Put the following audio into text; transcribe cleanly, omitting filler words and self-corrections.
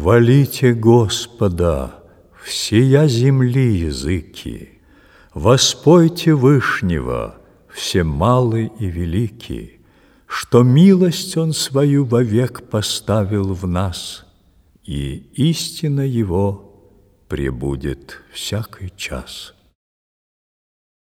Хвалите Господа, всея земли языки, воспойте Вышнего, все малы и велики, что милость Он свою вовек поставил в нас, и истина Его пребудет всякий час.